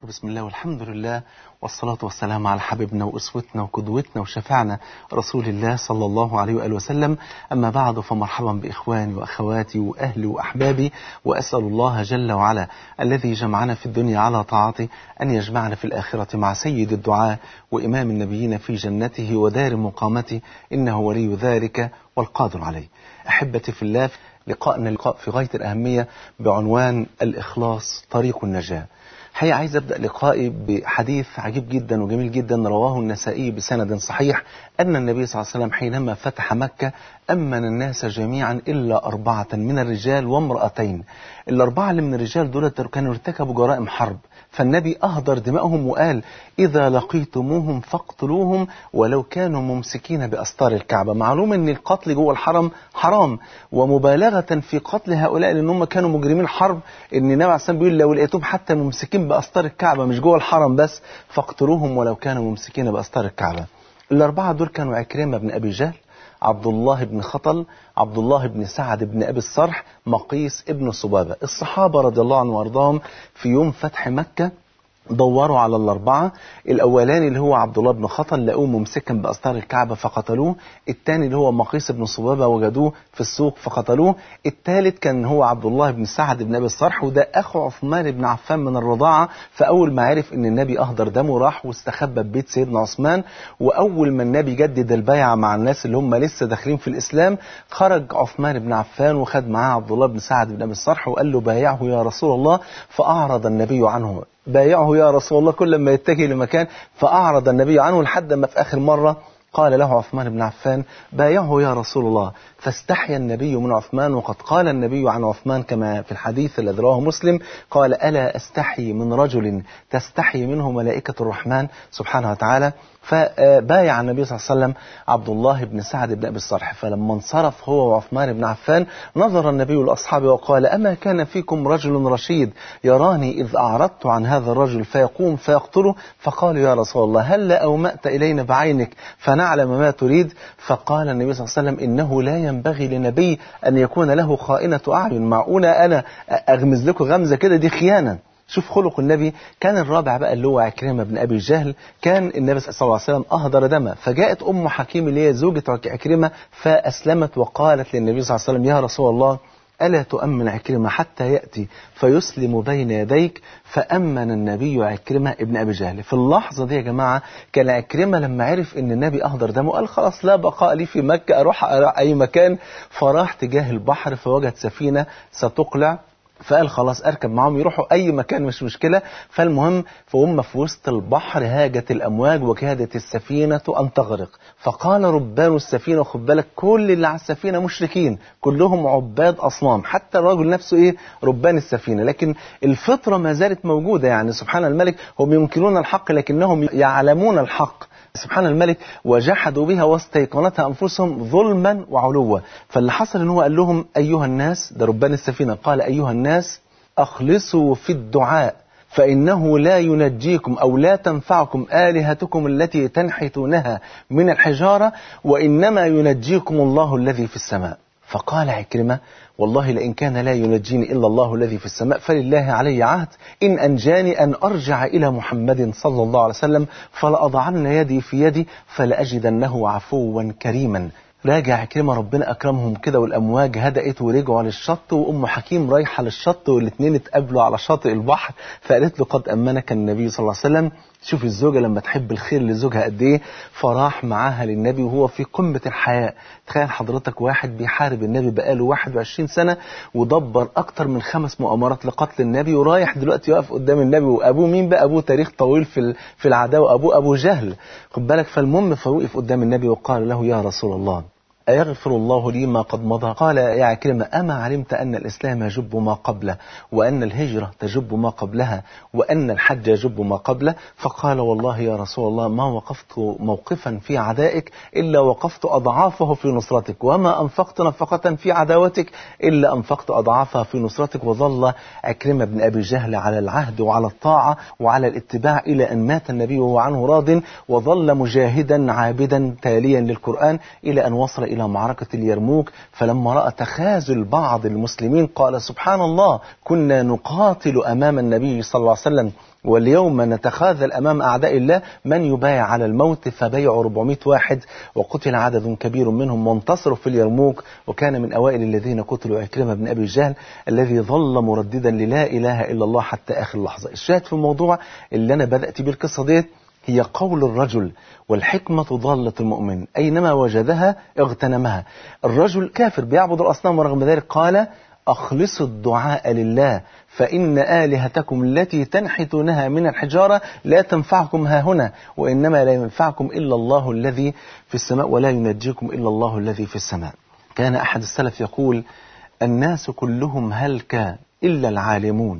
بسم الله والحمد لله والصلاة والسلام على حبيبنا وأسوتنا وقدوتنا وشفعنا رسول الله صلى الله عليه وآله وسلم. أما بعد، فمرحبا بإخواني وأخواتي وأهلي وأحبابي، وأسأل الله جل وعلا الذي جمعنا في الدنيا على طاعته أن يجمعنا في الآخرة مع سيد الدعاء وإمام النبيين في جنته ودار مقامته، إنه ولي ذلك والقادر عليه. أحبتي في الله، لقاءنا لقاء في غاية الأهمية بعنوان الإخلاص طريق النجاة. حقيقة عايز أبدأ لقائي بحديث عجيب جدا وجميل جدا رواه النسائي بسند صحيح، أن النبي صلى الله عليه وسلم حينما فتح مكة أمن الناس جميعا إلا 4 من الرجال وامرأتين. الأربعة اللي من الرجال دول كانوا ارتكبوا جرائم حرب، فالنبي أهدر دمائهم وقال: إذا لقيتموهم فاقتلوهم ولو كانوا ممسكين بأستار الكعبة. معلوم أن القتل جوه الحرم حرام، ومبالغة في قتل هؤلاء لأنهم كانوا مجرمين حرب، أن النبي عليه الصلاة والسلام بيقول: لو لقيتهم حتى ممسكين بأستار الكعبة مش جوه الحرم بس، فاقتلوهم ولو كانوا ممسكين بأستار الكعبة. الأربعة دول كانوا عكرمة بن أبي جهل، عبد الله بن خطل، عبد الله بن سعد بن أبي الصرح، مقيس ابن صبابة. الصحابة رضي الله عنهم وارضاهم في يوم فتح مكة دوروا على الأربعة. الأولاني اللي هو عبد الله بن خطل لقوه ممسكا بأستار الكعبة فقتلوه. الثاني اللي هو مقيس بن صبابة وجدوه في السوق فقتلوه. الثالث كان هو عبد الله بن سعد بن أبي الصرح، وده أخو عثمان بن عفان من الرضاعة. فأول ما عرف إن النبي أهدر دمه راح واستخبى ببيت سيدنا عثمان، وأول ما النبي جدد البيعة مع الناس اللي هم لسه داخلين في الإسلام، خرج عثمان بن عفان وخد معاه عبد الله بن سعد بن أبي الصرح وقال له: بايعه يا رسول الله. فأعرض النبي عنه. بايعه يا رسول الله كل ما يتجه لمكان، فأعرض النبي عنه لحد ما في آخر مرة قال له عثمان بن عفان: بايعه يا رسول الله. فاستحيا النبي من عثمان، وقد قال النبي عن عثمان كما في الحديث الذي رواه مسلم قال: ألا أستحي من رجل تستحي منه ملائكة الرحمن سبحانه وتعالى. فبايع النبي صلى الله عليه وسلم عبد الله بن سعد بن أبي الصرح. فلما انصرف هو وعثمان بن عفان نظر النبي لأصحابه وقال: أما كان فيكم رجل رشيد يراني إذ أعرضت عن هذا الرجل فيقوم فيقتله؟ فقالوا: يا رسول الله هل أومأت إلينا بعينك فنعلم ما تريد؟ فقال النبي صلى الله عليه وسلم: إنه لا ينبغي لنبي أن يكون له خائنة أعين. معقولة أنا أغمز لكم غمزة كده؟ دي خيانة. شوف خلق النبي. كان الرابع بقى اللي هو عكرمة بن أبي جهل، كان النبي صلى الله عليه وسلم أهدر دمه، فجاءت أم حكيم اللي هي زوجة عكرمة فأسلمت وقالت للنبي صلى الله عليه وسلم: يا رسول الله ألا تؤمن عكرمة حتى يأتي فيسلم بين يديك؟ فأمن النبي عكرمة ابن أبي جهل. في اللحظة دي يا جماعة كان عكرمة لما عرف أن النبي أهدر دمه قال: خلاص لا بقاء لي في مكة، أروح أي مكان. فراح تجاه البحر فوجد سفينة ستقلع، فقال خلاص أركب معهم يروحوا أي مكان مش مشكلة. فالمهم فهم في وسط البحر هاجت الأمواج وكادت السفينة أن تغرق. فقال ربان السفينة، خد بالك كل اللي على السفينة مشركين كلهم عباد أصنام، حتى الرجل نفسه ربان السفينة، لكن الفطرة ما زالت موجودة. يعني سبحان الملك، هم ينكرون الحق لكنهم يعلمون الحق سبحان الملك، وجحدوا بها واستيقنتها أنفسهم ظلما وعلوا. فاللي حصل إن هو قال لهم: أيها الناس، ده ربان السفينة، قال: أيها الناس أخلصوا في الدعاء فإنه لا ينجيكم أو لا تنفعكم آلهتكم التي تنحتونها من الحجارة، وإنما ينجيكم الله الذي في السماء. فقال عكرمة: والله لئن كان لا ينجيني إلا الله الذي في السماء فلله علي عهد إن أنجاني أن أرجع إلى محمد صلى الله عليه وسلم فلأضعن يدي في يدي فلأجدنه عفوا كريما. راجع عكرمة، ربنا أكرمهم كده والأمواج هدأت ورجعوا للشط، وأم حكيم رايحة للشط والاثنين اتقابلوا على شاطئ البحر. فقالت له: قد أمنك النبي صلى الله عليه وسلم. شوف الزوجة لما تحب الخير لزوجها قد ايه. فراح معاها للنبي وهو في قمة الحياء. تخيل حضرتك واحد بيحارب النبي بقاله 21 سنة ودبر أكتر من 5 مؤامرات لقتل النبي، ورايح دلوقتي يقف قدام النبي. وأبوه مين بقى؟ أبوه تاريخ طويل في العداوة، أبوه أبو جهل، خد بالك. فالمهم فوقف قدام النبي وقال له: يا رسول الله أيغفر الله لي ما قد مضى؟ قال يا عكرمة: أما علمت أن الإسلام يجب ما قبله، وأن الهجرة تجب ما قبلها، وأن الحج يجب ما قبله؟ فقال: والله يا رسول الله ما وقفت موقفا في عدائك إلا وقفت أضعافه في نصرتك، وما أنفقت نفقة في عداوتك إلا أنفقت أضعافها في نصرتك. وظل عكرمة بن أبي جهل على العهد وعلى الطاعة وعلى الاتباع إلى أن مات النبي وهو عنه راض، وظل مجاهدا عابدا تاليا للقرآن إلى أن وصل إلى معركة اليرموك. فلما رأى تخاذل بعض المسلمين قال: سبحان الله، كنا نقاتل أمام النبي صلى الله عليه وسلم واليوم نتخاذل أمام أعداء الله من يبايع على الموت، فبيعوا 400 واحد وقتل عدد كبير منهم وانتصروا في اليرموك، وكان من أوائل الذين قتلوا عكرمة بن أبي جهل الذي ظل مرددا للا إله إلا الله حتى آخر لحظة. الشاهد في الموضوع اللي أنا بدأت بيه القصة ديت هي قول الرجل: والحكمة ضالة المؤمن أينما وجدها اغتنمها. الرجل كافر بيعبد الأصنام ورغم ذلك قال: أخلصوا الدعاء لله فإن آلهتكم التي تنحتونها من الحجارة لا تنفعكم هاهنا، وإنما لا ينفعكم إلا الله الذي في السماء ولا ينجيكم إلا الله الذي في السماء. كان أحد السلف يقول: الناس كلهم هلك إلا العالمون،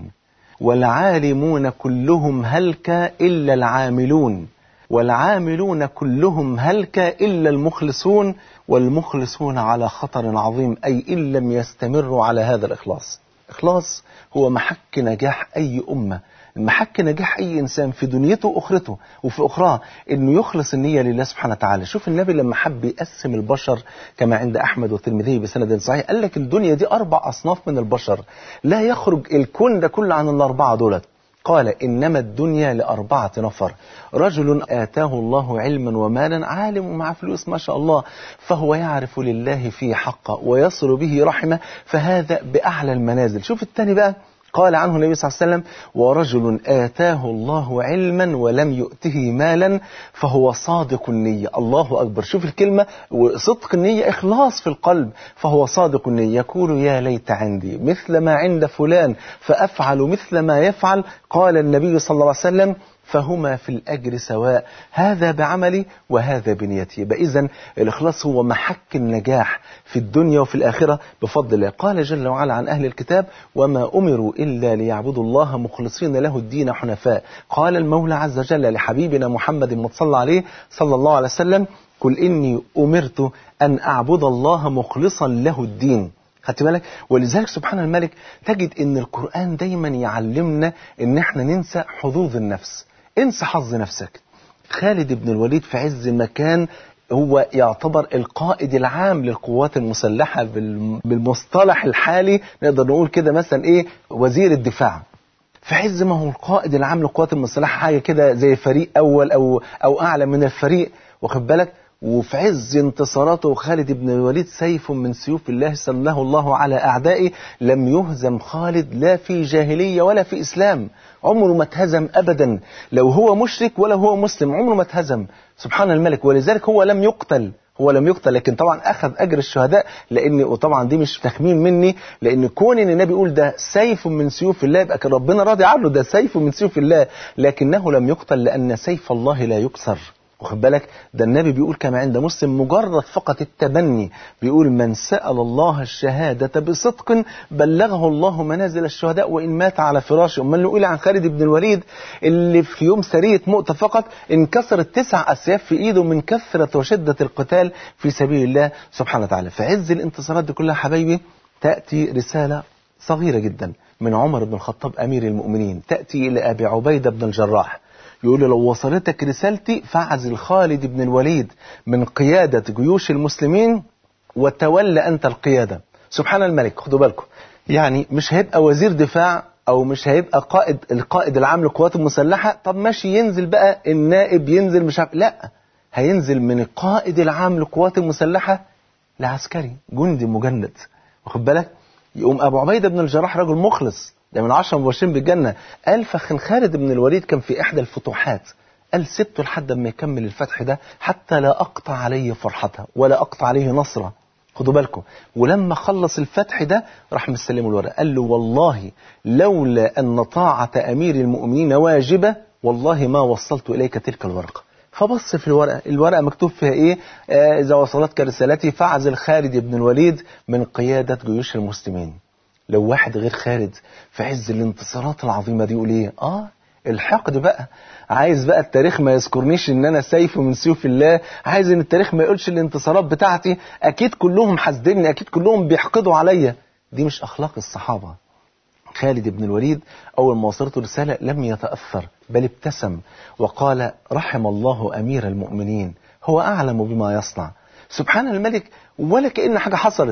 والعالمون كلهم هلك إلا العاملون، والعاملون كلهم هلك إلا المخلصون، والمخلصون على خطر عظيم، أي إن لم يستمروا على هذا الإخلاص. إخلاص هو محك نجاح أي أمة، محك نجاح أي إنسان في دنيته وأخرته وفي أخراه، إنه يخلص النية لله سبحانه وتعالى. شوف النبي لما حب يقسم البشر كما عند أحمد والترمذي بسند صحيح، قال لك الدنيا دي 4 أصناف من البشر، لا يخرج الكون ده كله عن ال4 دولت. قال: إنما الدنيا ل4 نفر: رجل آتاه الله علما ومالا، عالم مع فلوس ما شاء الله، فهو يعرف لله فيه حقه ويصل به رحمه، فهذا بأعلى المنازل. شوف الثاني بقى، قال عنه النبي صلى الله عليه وسلم: ورجل آتاه الله علما ولم يؤته مالا فهو صادق النية. الله أكبر، شوف الكلمة، وصدق النية إخلاص في القلب، فهو صادق النية يقول: يا ليت عندي مثل ما عند فلان فأفعل مثل ما يفعل. قال النبي صلى الله عليه وسلم: فهما في الأجر سواء، هذا بعملي وهذا بنيتي. يبقى إذن الإخلاص هو محك النجاح في الدنيا وفي الآخرة بفضل الله. قال جل وعلا عن أهل الكتاب: وما أمروا إلا ليعبدوا الله مخلصين له الدين حنفاء. قال المولى عز وجل لحبيبنا محمد المصلى عليه صلى الله عليه وسلم: قل إني أمرت أن أعبد الله مخلصا له الدين. خدت بالك؟ ولذلك سبحان الملك تجد ان القرآن دايما يعلمنا ان احنا ننسى حظوظ النفس. انسى حظ نفسك. خالد بن الوليد في عز مكان هو يعتبر القائد العام للقوات المسلحة، بالمصطلح الحالي نقدر نقول كده مثلا ايه، وزير الدفاع. في عز ما هو القائد العام للقوات المسلحة، حاجة كده زي فريق اول او اعلى من الفريق، واخد بالك؟ وفي عز انتصاراته خالد بن الوليد سيف من سيوف الله سله الله على أعدائه، لم يهزم خالد لا في جاهلية ولا في إسلام، عمره ما اتهزم أبدا، لو هو مشرك ولا هو مسلم عمره ما اتهزم. سبحان الملك. ولذلك هو لم يقتل، لكن طبعا أخذ أجر الشهداء، وطبعا دي مش تخمين مني، لأن كون إن النبي يقول ده سيف من سيوف الله يبقى كان ربنا راضي عنه، ده سيف من سيوف الله، لكنه لم يقتل لأن سيف الله لا يكسر. واخد بالك؟ ده النبي بيقول كما عند مسلم: مجرد فقط التبني، بيقول: من سأل الله الشهادة بصدق بلغه الله منازل الشهداء وإن مات على فراشه. أما اللي يقول عن خالد بن الوليد اللي في يوم سرية مؤتة فقط انكسرت 9 أسياف في إيده من كثرة وشدة القتال في سبيل الله سبحانه وتعالى. في عز الانتصارات دي كلها حبايبي تأتي رسالة صغيرة جدا من عمر بن الخطاب أمير المؤمنين، تأتي إلى أبي عبيدة بن الجراح، يقول له: لو وصلتك رسالتي فاعزل خالد بن الوليد من قيادة جيوش المسلمين وتولى أنت القيادة. سبحان الملك. خدوا بالكم، يعني مش هيبقى وزير دفاع أو مش هيبقى القائد العام للقوات المسلحة، طب ماشي ينزل بقى النائب، ينزل مش عارف، لا، هينزل من القائد العام للقوات المسلحة لعسكري جندي مجند. واخد بالك؟ يقوم أبو عبيدة بن الجراح رجل مخلص، ده من 10 مبشرين بالجنة، قال: فخن خالد بن الوليد كان في إحدى الفتوحات، قال: سبته لحد ما يكمل الفتح ده حتى لا أقطع عليه فرحتها ولا أقطع عليه نصرة. خدوا بالكم. ولما خلص الفتح ده راح مستلمه الورقة، قال له: والله لولا أن طاعة أمير المؤمنين واجبة والله ما وصلت إليك تلك الورقة. فبص في الورقة مكتوب فيها إيه؟ إذا وصلتك رسالتي فاعزل خالد بن الوليد من قيادة جيوش المسلمين. لو واحد غير خالد في عز الانتصارات العظيمة دي يقول ايه؟ الحقد بقى، عايز بقى التاريخ ما يذكرنيش ان انا سيف من سيوف الله، عايز ان التاريخ ما يقولش الانتصارات بتاعتي، اكيد كلهم حاسديني، اكيد كلهم بيحقدوا عليا. دي مش اخلاق الصحابة. خالد بن الوليد اول ما وصلته رسالة لم يتأثر بل ابتسم وقال: رحم الله امير المؤمنين، هو اعلم بما يصنع. سبحان الملك. ولا كأن حاجة حصلت،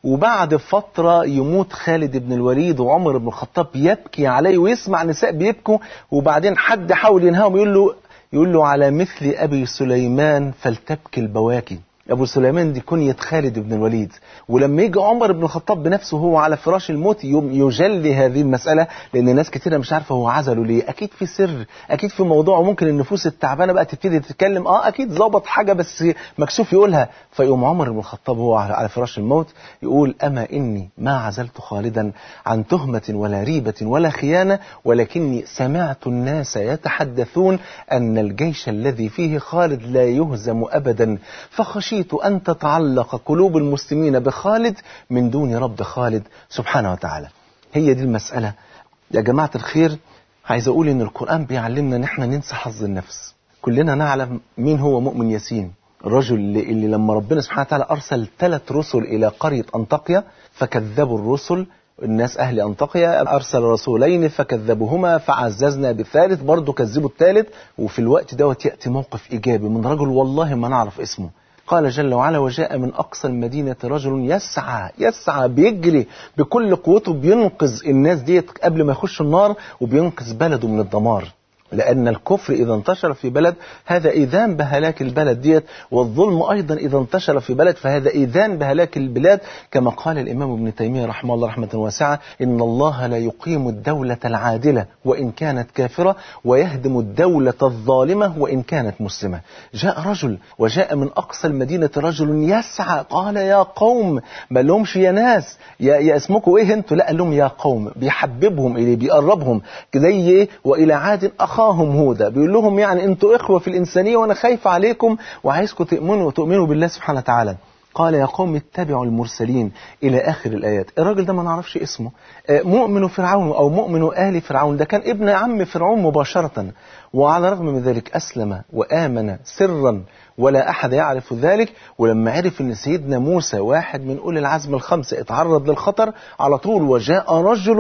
وبعد فترة يموت خالد بن الوليد وعمر بن الخطاب يبكي عليه ويسمع نساء بيبكوا، وبعدين حد حاول ينهاهم يقول له على مثل أبي سليمان فلتبكي البواكي. أبو سليمان دي كنية خالد بن الوليد. ولما يجي عمر بن الخطاب بنفسه هو على فراش الموت يجلي هذه المسألة، لأن ناس كتيرة مش عارفة هو عزله ليه. أكيد في سر، أكيد في موضوع، وممكن النفوس التعبانة بقى تبتدي تتكلم، أكيد ظابط حاجة بس مكسوف يقولها. فيقوم عمر بن الخطاب هو على فراش الموت يقول أما إني ما عزلت خالدا عن تهمة ولا ريبة ولا خيانة، ولكني سمعت الناس يتحدثون أن الجيش الذي فيه خالد لا يهزم أبدا، فخشيت أن تتعلق قلوب المسلمين بخالد من دون رب خالد سبحانه وتعالى. هي دي المسألة يا جماعة الخير. عايز أقول إن القرآن بيعلمنا إن احنا ننسى حظ النفس. كلنا نعلم مين هو مؤمن ياسين، الرجل اللي لما ربنا سبحانه وتعالى أرسل 3 رسل إلى قرية أنطاكيا فكذبوا الرسل، الناس أهل أنطاكيا، أرسل رسولين فكذبوهما فعززنا بالثالث، برضو كذبوا الثالث. وفي الوقت دوت يأتي موقف إيجابي من رجل والله ما نعرف اسمه. قال جل وعلا وجاء من أقصى المدينة رجل يسعى بيجري بكل قوته بينقذ الناس ديت قبل ما يخش النار، وبينقذ بلده من الدمار. لأن الكفر إذا انتشر في بلد هذا إذان بهلاك البلد ديت، والظلم أيضا إذا انتشر في بلد فهذا إذان بهلاك البلاد. كما قال الإمام ابن تيمية رحمه الله رحمة واسعة إن الله لا يقيم الدولة العادلة وإن كانت كافرة، ويهدم الدولة الظالمة وإن كانت مسلمة. جاء رجل وجاء من أقصى المدينة رجل يسعى، قال يا قوم، ما لهمش يا ناس يا اسمكم إيه أنتوا، لا قال لهم يا قوم، بيحببهم إليه بيقربهم زي إيه، وإلى عاد أخاهم هودا، بيقول لهم يعني أنتوا إخوة في الإنسانية وأنا خايف عليكم وعايزكم تؤمنوا بالله سبحانه وتعالى. قال يا قوم اتبعوا المرسلين إلى آخر الآيات. الراجل ده ما نعرفش اسمه، مؤمن فرعون أو مؤمن آل فرعون، ده كان ابن عم فرعون مباشرة، وعلى الرغم من ذلك أسلم وآمن سرا ولا أحد يعرف ذلك. ولما عرف أن سيدنا موسى واحد من أولي العزم الخمسة اتعرض للخطر على طول وجاء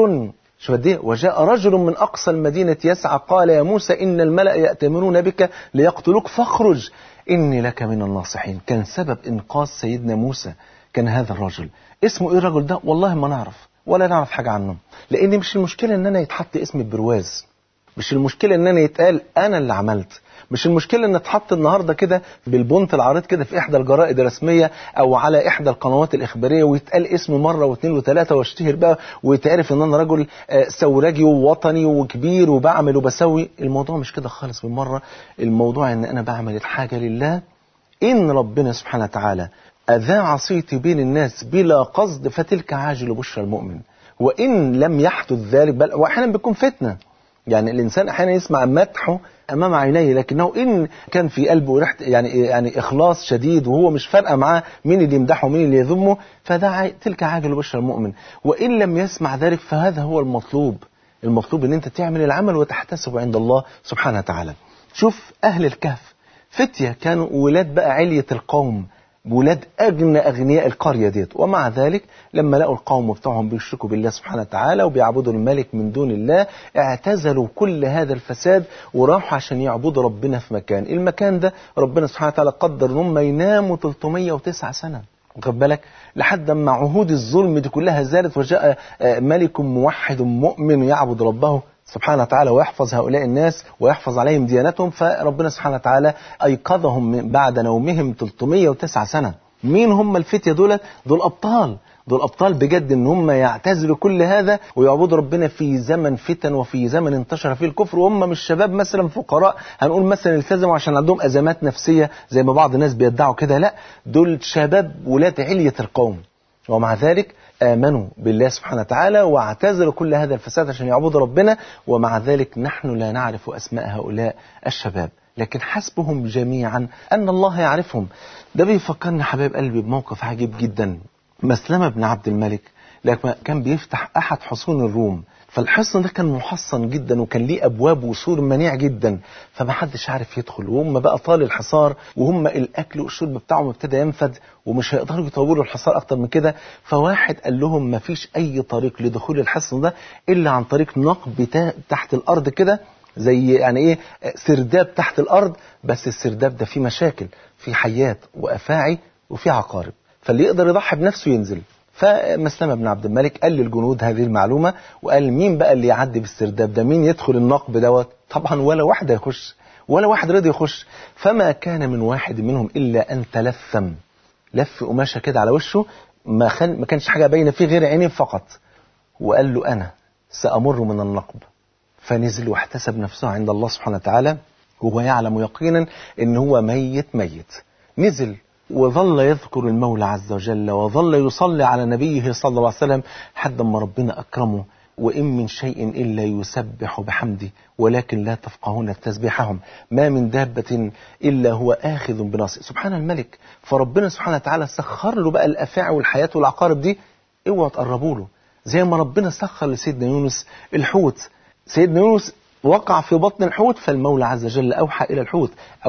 رجل من أقصى المدينة يسعى قال يا موسى إن الملأ يأتمرون بك ليقتلوك فاخرج إني لك من الناصحين. كان سبب إنقاذ سيدنا موسى كان هذا الرجل. اسمه إيه الرجل ده؟ والله ما نعرف ولا نعرف حاجة عنه، لأن مش المشكلة إن أنا يتحط اسمي برواز، مش المشكلة إن أنا يتقال أنا اللي عملت، مش المشكلة إن اتحط النهاردة كده بالبنت العريض كده في إحدى الجرائد الرسمية أو على إحدى القنوات الإخبارية ويتقال اسمي مرة واثنين وثلاثة واشتهر بقى ويتعرف إن أنا رجل ثورجي ووطني وكبير وبعمل وبسوي. الموضوع مش كده خالص بالمرة. الموضوع إن أنا بعمل الحاجة لله، إن ربنا سبحانه وتعالى أذاع صيتي بين الناس بلا قصد فتلك عاجل بشرى المؤمن، وإن لم يحدث ذلك بل وأحيانا بيكون فتنة. يعني الإنسان أحيانا يسمع مدحه أمام عينيه، لكنه إن كان في قلبه ريحة يعني إخلاص شديد وهو مش فارقة معاه مين اللي يمدحه ومين اللي يذمه، تلك عاجل بشرى المؤمن. وإن لم يسمع ذلك فهذا هو المطلوب إن أنت تعمل العمل وتحتسب عند الله سبحانه وتعالى. شوف أهل الكهف فتية كانوا ولاد بقى علية القوم، ولاد أغنياء القرية ديت، ومع ذلك لما لقوا القوم بتاعهم بيشركوا بالله سبحانه وتعالى وبيعبدوا الملك من دون الله اعتزلوا كل هذا الفساد وراحوا عشان يعبدوا ربنا في مكان. المكان ده ربنا سبحانه وتعالى قدر انهم يناموا 309 سنة، واخد بالك، لحد ما عهود الظلم دي كلها زالت وجاء ملك موحد مؤمن يعبد ربه سبحانه وتعالى ويحفظ هؤلاء الناس ويحفظ عليهم ديانتهم. فربنا سبحانه وتعالى أيقظهم من بعد نومهم 309 سنة. مين هم الفتية دول أبطال بجد، إن هم يعتزلوا كل هذا ويعبدوا ربنا في زمن فتن وفي زمن انتشر فيه الكفر، وهم مش شباب مثلا فقراء هنقول مثلا التزموا عشان عندهم أزمات نفسية زي ما بعض الناس بيدعوا كده، لا، دول شباب ولاد علية القوم، ومع ذلك آمنوا بالله سبحانه وتعالى واعتزلوا كل هذا الفساد عشان يعبدوا ربنا. ومع ذلك نحن لا نعرف أسماء هؤلاء الشباب، لكن حسبهم جميعا أن الله يعرفهم. ده بيفكرني حبايب قلبي بموقف عجيب جدا. مسلمة بن عبد الملك لما كان بيفتح أحد حصون الروم، فالحصن ده كان محصن جدا وكان ليه أبواب وسور منيع جدا، فما حدش عارف يدخل، وهم بقى طال الحصار وهم الأكل والشرب بتاعهم ابتدى ينفد ومش هيقدروا يطوروا الحصار أكتر من كده. فواحد قال لهم ما فيش أي طريق لدخول الحصن ده إلا عن طريق نقب تحت الأرض كده، زي يعني إيه سرداب تحت الأرض، بس السرداب ده فيه مشاكل، فيه حيات وأفاعي وفيه عقارب، فاللي يقدر يضحي بنفسه ينزل. فمسلمة بن عبد الملك قال للجنود هذه المعلومة، وقال مين بقى اللي يعدي بالسرداب ده، مين يدخل النقب دوت؟ طبعا ولا واحد يخش، ولا واحد رضي يخش. فما كان من واحد منهم إلا أن تلثم، لف قماشة كده على وشه، ما كانش حاجة باينة فيه غير عينيه فقط، وقال له أنا سأمر من النقب. فنزل واحتسب نفسه عند الله سبحانه وتعالى، وهو يعلم يقينا إن هو ميت. نزل وظل يذكر المولى عز وجل، وظل يصلي على نبيه صلى الله عليه وسلم، حتى ما ربنا أكرمه. وإن من شيء إلا يسبح بحمده ولكن لا تفقهون تسبيحهم، ما من دابة إلا هو آخذ بناصيته. سبحان الملك. فربنا سبحانه وتعالى سخر له بقى الأفاعي والحياة والعقارب دي، اوعوا تقربوا له. زي ما ربنا سخر لسيدنا يونس الحوت، سيدنا يونس وقع في بطن الحوت، فالمولى عز وجل أوحى إلى الحوت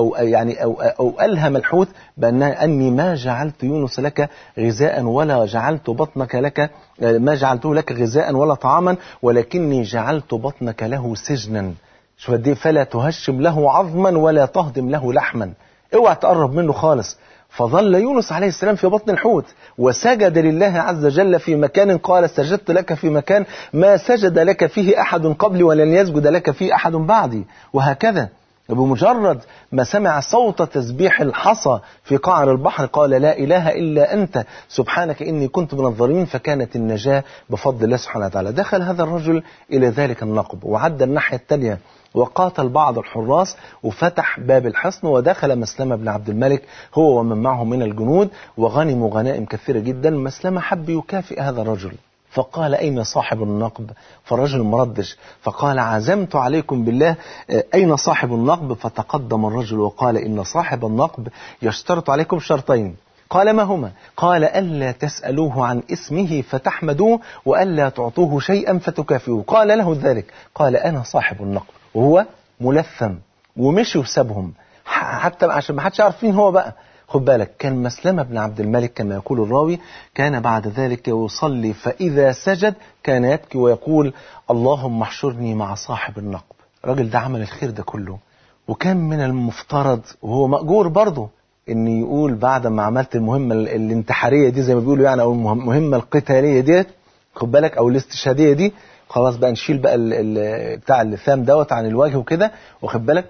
أو ألهم الحوت أني ما جعلت يونس لك غذاء ولا جعلت بطنك لك، ما جعلته لك غذاء ولا طعاما، ولكني جعلت بطنك له سجنا. شوف دي، فلا تهشم له عظما ولا تهضم له لحما، اوعى تقرب منه خالص. فظل يونس عليه السلام في بطن الحوت، وسجد لله عز وجل في مكان قال سجدت لك في مكان ما سجد لك فيه أحد قبلي ولن يسجد لك فيه أحد بعدي. وهكذا بمجرد ما سمع صوت تسبيح الحصى في قعر البحر قال لا إله إلا أنت سبحانك إني كنت من الظالمين، فكانت النجاة بفضل الله سبحانه وتعالى. دخل هذا الرجل إلى ذلك النقب وعدى الناحية التانية، وقاتل بعض الحراس وفتح باب الحصن، ودخل مسلمة بن عبد الملك هو ومن معه من الجنود، وغنموا غنائم كثيرة جدا. مسلمة حب يكافئ هذا الرجل، فقال أين صاحب النقب؟ فالرجل مردش، فقال عزمت عليكم بالله، أين صاحب النقب؟ فتقدم الرجل وقال إن صاحب النقب يشترط عليكم شرطين. قال ما هما؟ قال ألا تسألوه عن اسمه فتحمدوه، وألا تعطوه شيئا فتكافئوه. قال له ذلك، قال أنا صاحب النقب، وهو ملثم ومشي وسابهم حتى عشان ما حدش يعرف مين هو بقى. خد بالك، كان مسلمة بن عبد الملك كما يقول الراوي كان بعد ذلك يصلي، فإذا سجد كان يبكي ويقول اللهم احشرني مع صاحب النقب. الراجل ده عمل الخير ده كله، وكان من المفترض وهو مأجور برضه ان يقول بعد ما عملت المهمة الانتحارية دي زي ما بيقولوا يعني، او المهمة القتالية دي، خد بالك، او الاستشهادية دي، خلاص بقى نشيل بقى بتاع اللثام دوت عن الوجه وكده، واخد بالك،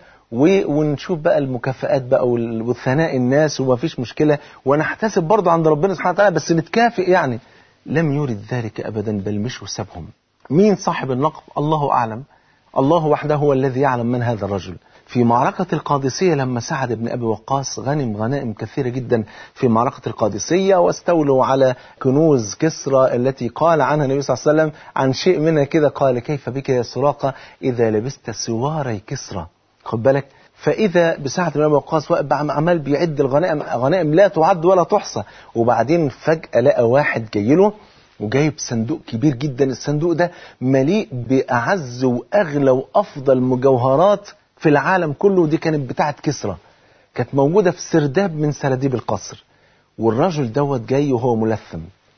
ونشوف بقى المكافآت بقى والثناء الناس، وما فيش مشكلة، وانا احتسب برضه عند ربنا سبحانه وتعالى، بس نتكافئ يعني. لم يرد ذلك ابدا، بل مش وسابهم. مين صاحب النقب؟ الله اعلم، الله وحده هو الذي يعلم من هذا الرجل. في معركة القادسية لما سعد بن أبي وقاص غنم غنائم كثيرة جدا في معركة القادسية، واستولوا على كنوز كسرى التي قال عنها النبي صلى الله عليه وسلم عن شيء منها كده، قال كيف بك يا سراقة إذا لبست سواري كسرى. خد بالك، فإذا بسعد بن أبي وقاص عمال بيعد الغنائم، غنائم لا تعد ولا تحصى، وبعدين فجأة لقى واحد جاي له وجايب صندوق كبير جدا. الصندوق ده مليء بأعز وأغلى وأفضل مجوهرات في العالم كله، دي كانت بتاعت كسرى، كانت موجودة في سرداب من سراديب القصر. والرجل دوت جاي وهو ملثم.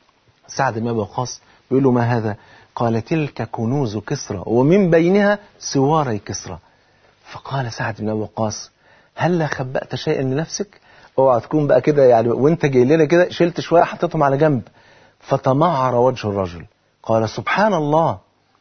سعد بن أبي وقاص بيقول له ما هذا؟ قال تلك كنوز كسرى ومن بينها سواري كسرى. فقال سعد بن أبي وقاص هل خبأت شيئا لنفسك؟ اوعى تكون بقى كده يعني وانت جاي لنا كده شلت شوية حطيتهم على جنب. فتمعر وجه الرجل، قال سبحان الله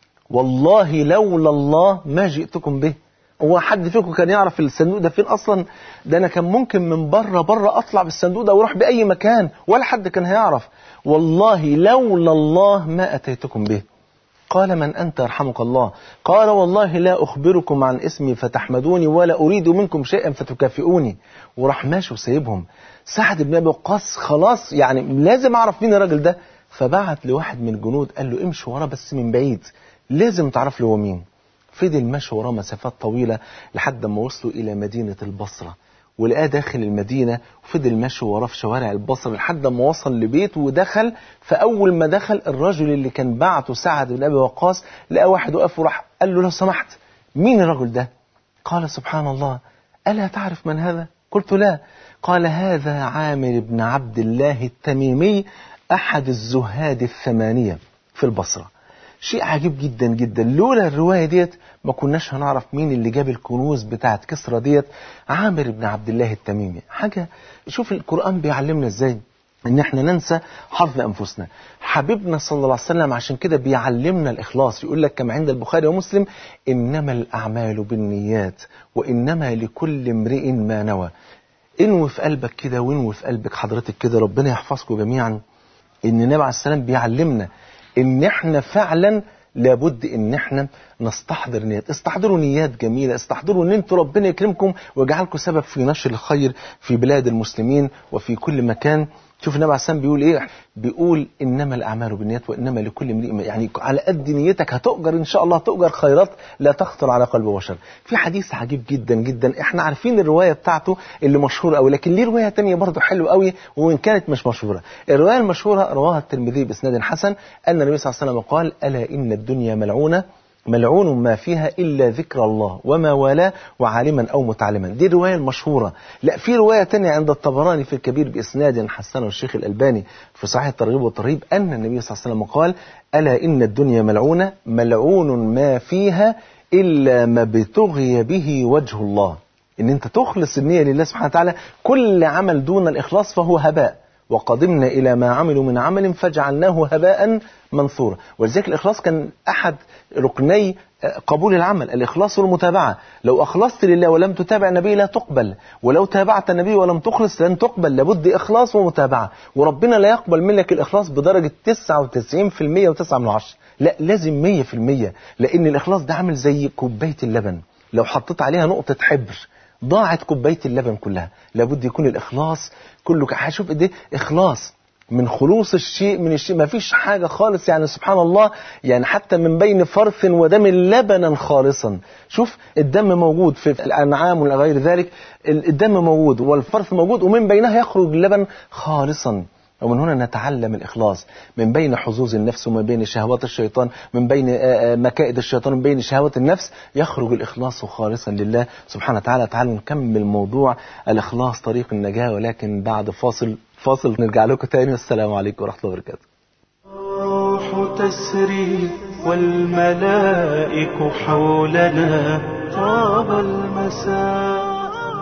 والله لولا الله ما جئتكم به. هو حد فيكم كان يعرف الصندوق ده فين اصلا؟ ده انا كان ممكن من بره اطلع بالصندوق ده واروح باي مكان ولا حد كان هيعرف. والله لولا الله ما اتيتكم به. قال من انت يرحمك الله؟ قال والله لا اخبركم عن اسمي فتحمدوني ولا اريد منكم شيئا فتكافئوني. وراح ماشي وسايبهم. سعد بن ابي وقاص خلاص يعني لازم اعرف مين الراجل ده، فبعت لواحد من الجنود قال له امشي وراه بس من بعيد، لازم تعرف له هو مين. فضل ماشي وراه مسافات طويلة لحد ما وصلوا إلى مدينة البصرة، ولقاه داخل المدينة، وفضل ماشي وراه في شوارع البصرة لحد ما وصل لبيت ودخل. فأول ما دخل الرجل اللي كان بعته سعد بن أبي وقاص لقى واحد وقف وراح قال له لو سمحت مين الرجل ده؟ قال سبحان الله ألا تعرف من هذا؟ قلت لا. قال هذا عامر بن عبد الله التميمي أحد الزهاد الثمانية في البصرة. شيء عجيب جدا جدا، لولا الرواية ديت ما كناش هنعرف مين اللي جاب الكنوز بتاعت كسرى ديت. عامر بن عبد الله التميمي. حاجة، شوف القرآن بيعلمنا ازاي ان احنا ننسى حظ انفسنا. حبيبنا صلى الله عليه وسلم عشان كده بيعلمنا الاخلاص، يقول لك كما عند البخاري ومسلم: انما الاعمال بالنيات وانما لكل امرئ ما نوى. انوي في قلبك كده، وانوي في قلبك حضرتك كده، ربنا يحفظكم جميعا، ان النبي عليه السلام بيعلمنا ان احنا فعلا لابد ان احنا نستحضر نيات. استحضروا نيات جميلة، استحضروا ان انتوا ربنا يكرمكم ويجعلكم سبب في نشر الخير في بلاد المسلمين وفي كل مكان. شوف النبي عليه السلام بيقول ايه؟ بيقول انما الاعمال بالنيات وانما لكل امرئ، يعني على قد نيتك هتؤجر ان شاء الله، هتؤجر خيرات لا تخطر على قلب بشر. في حديث عجيب جدا جدا، احنا عارفين الروايه بتاعته اللي مشهوره قوي، لكن ليه روايه تانية برضه حلوه قوي وان كانت مش مشهوره. الروايه المشهوره رواها الترمذي باسناد حسن ان النبي صلى الله عليه وسلم قال: الا ان الدنيا ملعونه ملعون ما فيها إلا ذكر الله وما والاه وعالما أو متعلما. دي الرواية المشهورة. لا، في رواية تانية عند الطبراني في الكبير بإسناد حسنه الشيخ الألباني في صحيح الترغيب والترهيب أن النبي صلى الله عليه وسلم قال: ألا إن الدنيا ملعونة ملعون ما فيها إلا ما ابتغي به وجه الله. إن أنت تخلص النية لله سبحانه وتعالى، كل عمل دون الإخلاص فهو هباء، وقدمنا إلى ما عملوا من عمل فجعلناه هباء منثورا. ولذلك الإخلاص كان أحد ركني قبول العمل، الإخلاص والمتابعة. لو أخلصت لله ولم تتابع النبي لا تقبل، ولو تابعت النبي ولم تخلص لن تقبل. لابد إخلاص ومتابعة، وربنا لا يقبل منك الإخلاص بدرجة 99% و9، لا، لازم 100%، لأن الإخلاص ده عامل زي كوباية اللبن، لو حطيت عليها نقطة حبر ضاعت كوباية اللبن كلها. لابد يكون الإخلاص كله. هشوف قد ايه إخلاص من خلوص الشيء من الشيء، ما فيش حاجة خالص، يعني سبحان الله، يعني حتى من بين فرث ودم لبنا خالصا. شوف الدم موجود في الأنعام وغير ذلك، الدم موجود والفرث موجود، ومن بينها يخرج اللبن خالصا. ومن هنا نتعلم الإخلاص من بين حظوظ النفس ومن بين شهوات الشيطان، من بين مكائد الشيطان، من بين شهوات النفس، يخرج الإخلاص خالصا لله سبحانه وتعالى. تعالوا نكمل موضوع الإخلاص طريق النجاة، ولكن بعد فاصل نرجع لكم تاني. والسلام عليكم ورحمة الله وبركاته. الروح تسري والملائك حولنا، طاب المساء.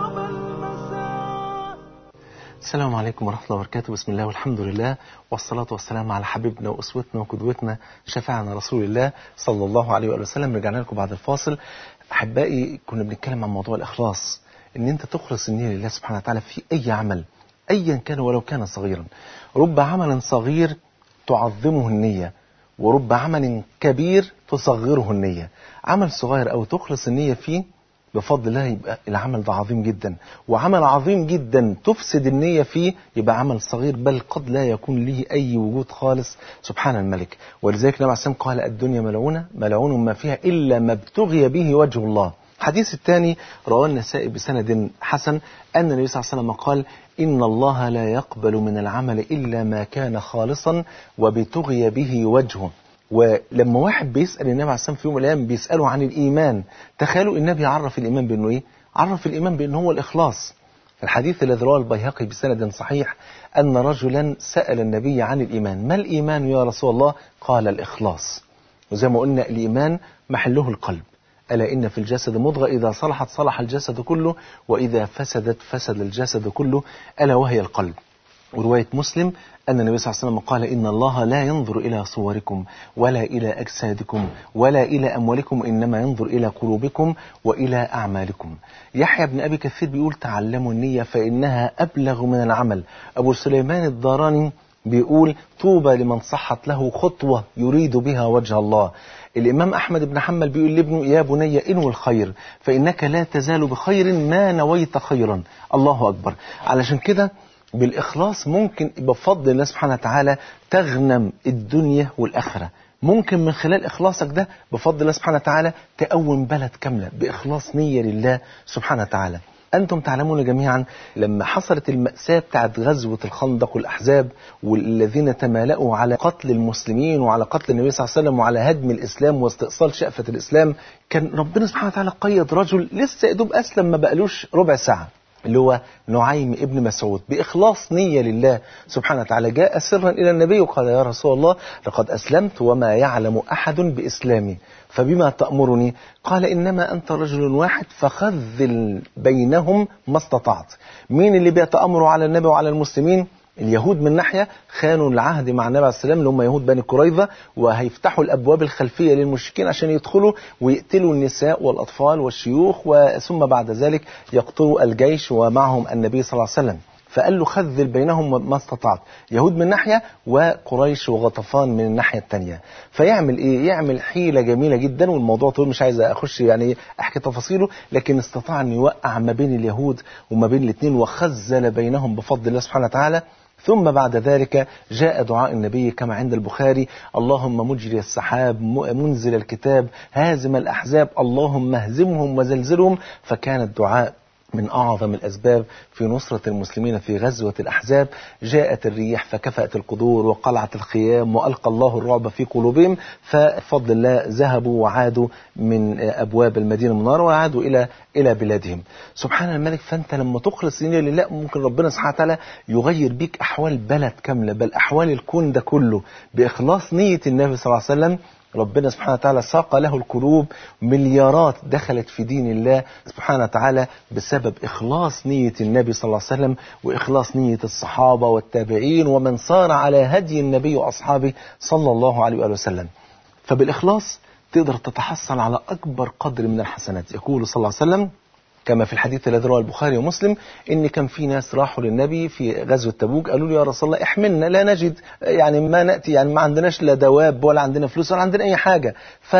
السلام عليكم ورحمة الله وبركاته. بسم الله والحمد لله والصلاة والسلام على حبيبنا وأسوتنا وقدوتنا شفاعنا رسول الله صلى الله عليه وآله وسلم. رجعنا لكم بعد الفاصل. أحبائي، كنا بنتكلم عن موضوع الإخلاص، إن أنت تخلص النية لله سبحانه وتعالى في أي عمل أيا كان ولو كان صغيرا. رب عمل صغير تعظمه النية، ورب عمل كبير تصغره النية. عمل صغير أو تخلص النية فيه بفضل الله يبقى العمل ده عظيم جدا، وعمل عظيم جدا تفسد النية فيه يبقى عمل صغير، بل قد لا يكون له أي وجود خالص سبحان الملك. ولذلك النبي عليه الصلاة والسلام قال: الدنيا ملعونة ملعون ما فيها إلا ما ابتغي به وجه الله. الحديث الثاني رواه النسائي بسند حسن أن النبي صلى الله عليه وسلم قال: إن الله لا يقبل من العمل إلا ما كان خالصا وابتغي به وجهه. ولما واحد بيسأل النبي عليه الصلاة والسلام في يوم من الأيام بيسأله عن الإيمان، تخيلوا النبي عرف الإيمان بأنه إيه؟ عرف الإيمان بأنه هو الإخلاص. الحديث الذي رواه البيهقي بسند صحيح أن رجلا سأل النبي عن الإيمان: ما الإيمان يا رسول الله؟ قال: الإخلاص. وزي ما قلنا الإيمان محله القلب. ألا إن في الجسد مضغة إذا صلحت صلح الجسد كله وإذا فسدت فسد الجسد كله، ألا وهي القلب. ورواية مسلم أن النبي صلى الله عليه وسلم قال: إن الله لا ينظر إلى صوركم ولا إلى أجسادكم ولا إلى أموالكم، إنما ينظر إلى قلوبكم وإلى أعمالكم. يحيى بن أبي كثير بيقول: تعلموا النية فإنها أبلغ من العمل. أبو سليمان الداراني بيقول: طوبى لمن صحت له خطوة يريد بها وجه الله. الإمام أحمد بن حنبل بيقول لابنه: يا بني انوي الخير فإنك لا تزال بخير ما نويت خيرا. الله أكبر. علشان كده بالإخلاص ممكن بفضل الله سبحانه وتعالى تغنم الدنيا والآخرة. ممكن من خلال إخلاصك ده بفضل الله سبحانه وتعالى تقوم بلد كاملة بإخلاص نية لله سبحانه وتعالى. أنتم تعلمون جميعا لما حصلت المأساة بتاعت غزوة الخندق والأحزاب، والذين تمالأوا على قتل المسلمين وعلى قتل النبي صلى الله عليه وسلم وعلى هدم الإسلام واستئصال شأفة الإسلام، كان ربنا سبحانه وتعالى قيد رجل لسه يدوب أسلم ما بقالوش ربع ساعة، اللي هو نعيم ابن مسعود، بإخلاص نية لله سبحانه وتعالى. جاء سرا إلى النبي وقال: يا رسول الله لقد أسلمت وما يعلم أحد بإسلامي فبما تأمرني؟ قال: إنما أنت رجل واحد فخذل بينهم ما استطعت. مين اللي بيتأمروا على النبي وعلى المسلمين؟ اليهود من ناحية خانوا العهد مع النبي عليه السلام اللي هم يهود بني قريظة، وهيفتحوا الأبواب الخلفية للمشركين عشان يدخلوا ويقتلوا النساء والأطفال والشيوخ، ثم بعد ذلك يقتلوا الجيش ومعهم النبي صلى الله عليه وسلم. فقال له خذل بينهم ما استطعت، يهود من ناحية وقريش وغطفان من الناحية التانية. فيعمل ايه؟ يعمل حيلة جميلة جدا، والموضوع طول مش عايز اخش يعني احكي تفاصيله، لكن استطاع ان يوقع ما بين اليهود وما بين الاثنين وخزل بينهم بفضل الله سبحانه وتعالى. ثم بعد ذلك جاء دعاء النبي كما عند البخاري: اللهم مجري السحاب، منزل الكتاب، هازم الأحزاب، اللهم اهزمهم وزلزلهم. فكان الدعاء من أعظم الأسباب في نصرة المسلمين في غزوة الأحزاب. جاءت الريح فكفأت القدور وقلعت الخيام وألقى الله الرعب في قلوبهم، ففضل الله ذهبوا وعادوا من أبواب المدينة المنورة وعادوا إلى بلادهم. سبحان الملك. فأنت لما تخلص نية لله ممكن ربنا سبحانه وتعالى يغير بيك أحوال بلد كاملة، بل أحوال الكون ده كله بإخلاص نية النبي صلى الله عليه وسلم. ربنا سبحانه وتعالى ساق له القلوب، مليارات دخلت في دين الله سبحانه وتعالى بسبب إخلاص نية النبي صلى الله عليه وسلم وإخلاص نية الصحابة والتابعين ومن صار على هدي النبي وأصحابه صلى الله عليه وآله وسلم. فبالإخلاص تقدر تتحصل على أكبر قدر من الحسنات. يقول صلى الله عليه وسلم كما في الحديث الذي رواه البخاري ومسلم إن كان في ناس راحوا للنبي في غزوة تبوك قالوا له: يا رسول الله احملنا، لا نجد يعني ما نأتي، يعني ما عندناش لا دواب ولا عندنا فلوس ولا عندنا أي حاجة.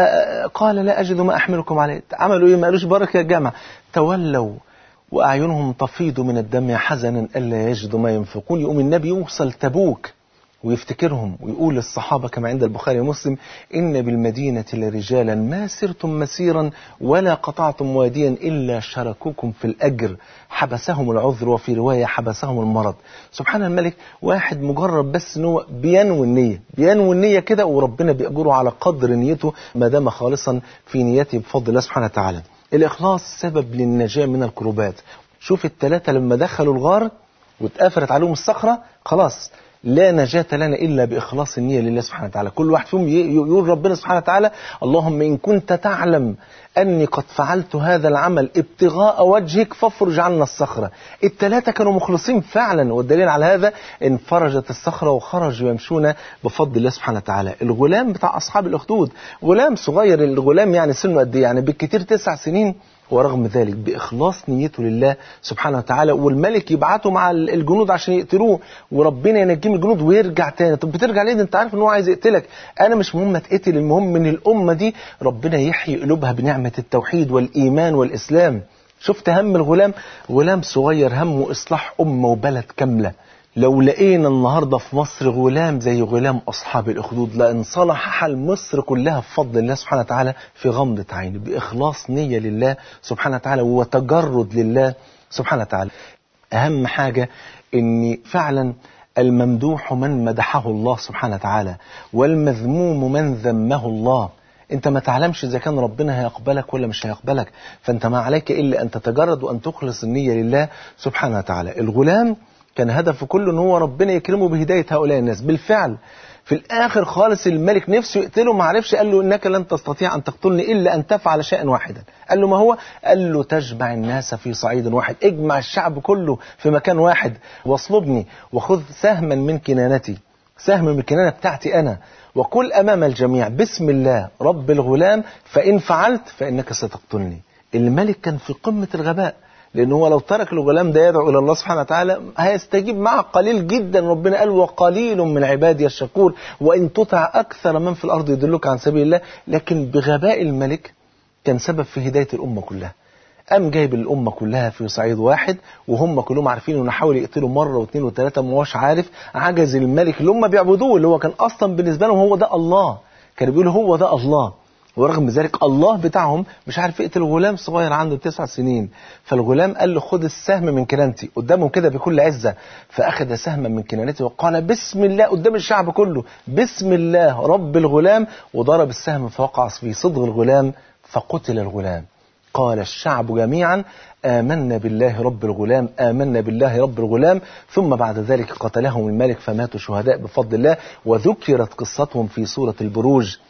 فقال: لا أجد ما أحملكم عليه. عملوا إيه؟ ما قالوش بركة يا جماعة، تولوا وأعينهم تفيض من الدم حزنا ألا يجدوا ما ينفقون. يقوم النبي يوصل تبوك ويفتكرهم ويقول للصحابة كما عند البخاري ومسلم: إن بالمدينة لرجالا ما سرتم مسيرا ولا قطعتم واديا إلا شاركوكم في الأجر، حبسهم العذر، وفي رواية حبسهم المرض. سبحان الملك. واحد مجرد بس إنه بينوي النية كده، وربنا بيأجره على قدر نيته ما دام خالصا في نيته بفضل الله سبحانه وتعالى. الإخلاص سبب للنجاة من الكروبات. شوف الثلاثة لما دخلوا الغار واتقفلت عليهم الصخرة، خلاص لا نجاة لنا إلا بإخلاص النية لله سبحانه وتعالى. كل واحد فيهم يقول ربنا سبحانه وتعالى: اللهم إن كنت تعلم أني قد فعلت هذا العمل ابتغاء وجهك فافرج عنا الصخرة. الثلاثة كانوا مخلصين فعلا، والدليل على هذا انفرجت الصخرة وخرجوا يمشون بفضل الله سبحانه وتعالى. الغلام بتاع أصحاب الأخدود غلام صغير، الغلام يعني سنه قد إيه؟ يعني بالكثير 9 سنين، ورغم ذلك بإخلاص نيته لله سبحانه وتعالى، والملك يبعته مع الجنود عشان يقتلوه وربنا ينجيه من الجنود ويرجع تاني. طب بترجع ليه؟ انت عارف ان هو عايز يقتلك. انا مش مهم اتقتل، المهم من الامه دي ربنا يحيي قلوبها بنعمه التوحيد والايمان والاسلام. شفت هم الغلام؟ غلام صغير همه اصلاح امه وبلد كامله. لو لقينا النهاردة في مصر غلام زي غلام أصحاب الأخدود لانصلح حال مصر كلها بفضل الله سبحانه وتعالى في غمضة عين، بإخلاص نية لله سبحانه وتعالى وتجرد لله سبحانه وتعالى. أهم حاجة إن فعلا الممدوح من مدحه الله سبحانه وتعالى، والمذموم من ذمه الله. انت ما تعلمش اذا كان ربنا هيقبلك ولا مش هيقبلك، فانت ما عليك الا ان تتجرد وان تخلص النية لله سبحانه وتعالى. الغلام كان هدفه كله ان هو ربنا يكرمه بهداية هؤلاء الناس. بالفعل في الاخر خالص الملك نفسه يقتله، ما عرفش، قال له: انك لن تستطيع ان تقتلني الا ان تفعل شيئا واحدا. قال له: ما هو؟ قال له: تجمع الناس في صعيد واحد، اجمع الشعب كله في مكان واحد، واصلبني وخذ سهما من كنانتي، سهم من الكنانة بتاعتي انا، وقل امام الجميع بسم الله رب الغلام، فان فعلت فانك ستقتلني. الملك كان في قمة الغباء، لأنه هو لو ترك الغلام ده يدعو إلى الله سبحانه وتعالى هيستجيب معه قليل جدا. ربنا قال: وقليل من عبادي الشكور، وإن تطع أكثر من في الأرض يدلك عن سبيل الله. لكن بغباء الملك كان سبب في هداية الأمة كلها. قام جايب الأمة كلها في صعيد واحد، وهم كلهم عارفين إنه حاول يقتلوا مرة واثنين وثلاثة، ما هوش عارف. عجز الملك اللي هم بيعبدوه، اللي هو كان أصلا بالنسبة لهم هو ده الله، كانوا بيقولوا هو ده الله، ورغم ذلك الله بتاعهم مش عارف يقتل غلام صغير عنده 9 سنين. فالغلام قال له: خد السهم من كنانتي، قدامهم كده بكل عزة. فأخذ سهما من كنانته وقال: بسم الله، قدام الشعب كله، بسم الله رب الغلام، وضرب السهم فوقع في صدغ الغلام فقتل الغلام. قال الشعب جميعا: آمنا بالله رب الغلام، آمنا بالله رب الغلام. ثم بعد ذلك قتلهم الملك فماتوا شهداء بفضل الله، وذكرت قصتهم في سورة البروج.